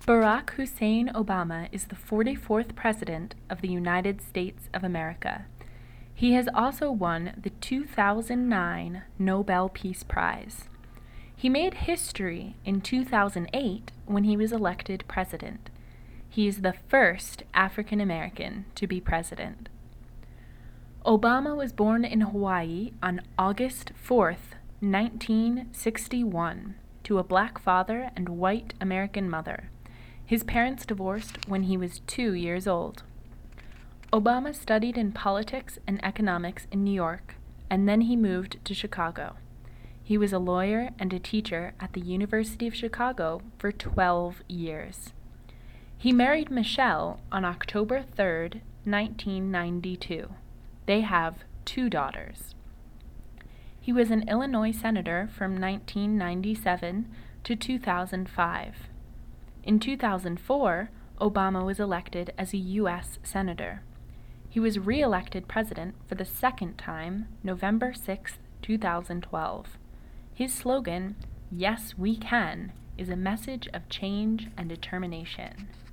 Barack Hussein Obama is the 44th President of the United States of America. He has also won the 2009 Nobel Peace Prize. He made history in 2008 when he was elected president. He is the first African American to be president. Obama was born in Hawaii on August 4th, 1961, to a black father and white American mother. His parents divorced when he was 2 years old. Obama studied in politics and economics in New York, and then he moved to Chicago. He was a lawyer and a teacher at the University of Chicago for 12 years. He married Michelle on October 3rd, 1992. They have 2 daughters. He was an Illinois senator from 1997 to 2005. In 2004, Obama was elected as a U.S. senator. He was re-elected president for the second time, November 6, 2012. His slogan, "Yes, we can," is a message of change and determination.